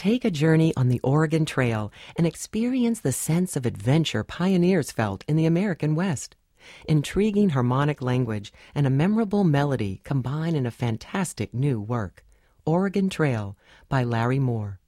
Take a journey on the Oregon Trail and experience the sense of adventure pioneers felt in the American West. Intriguing harmonic language and a memorable melody combine in a fantastic new work. Oregon Trail by Larry Moore.